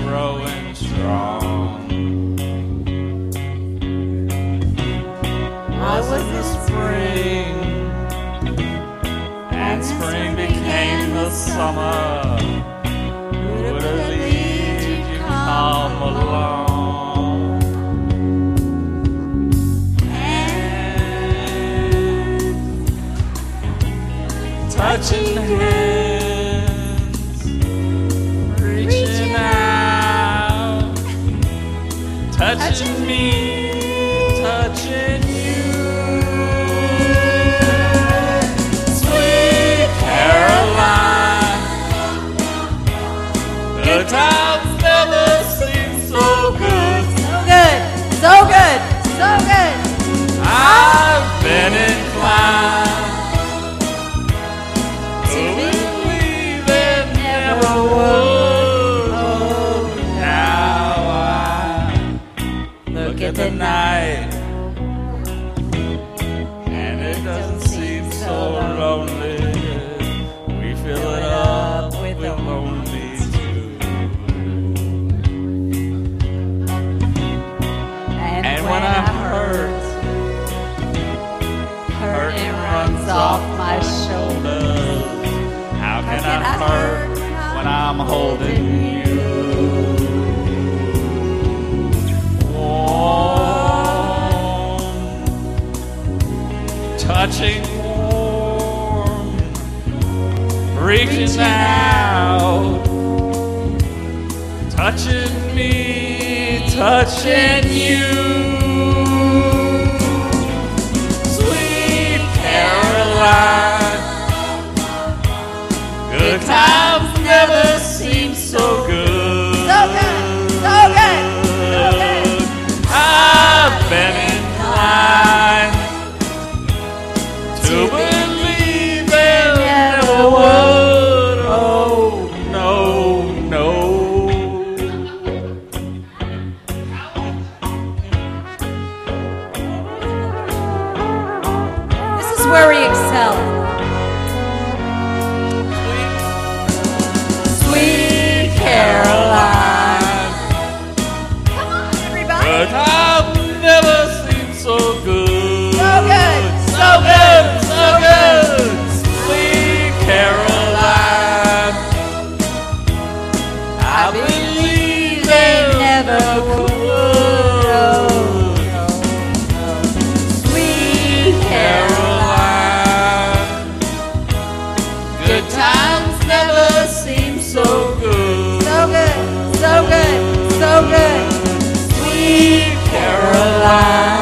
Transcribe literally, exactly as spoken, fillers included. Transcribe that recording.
growing strong. Was it the spring, and spring became the summer? Would a leaf come along and touching hands, reaching out, touching me, touching you. Sweet Caroline, the times never seem so good. So good, so good, so good. I've been inclined to believe it never would. Oh, now I look at the night, and it doesn't seem so lonely. We fill it up with lonely too. And when I'm hurt, hurt it runs off my shoulders. How can I hurt when I'm holding you? Warm, touching warm, reaching out, touching me, touching you. Sweet Caroline, good times never seem so good. So good, so good, so good. I've been inclined to believe it never would. Oh, no, no. This is where we excel. Sweet Caroline, Come on, everybody. but I've never seen so good. So good, so good, so good. Sweet Caroline, I believe it never could. Sweet Caroline, good times never seem so good. So good, so good, so good. Sweet Caroline.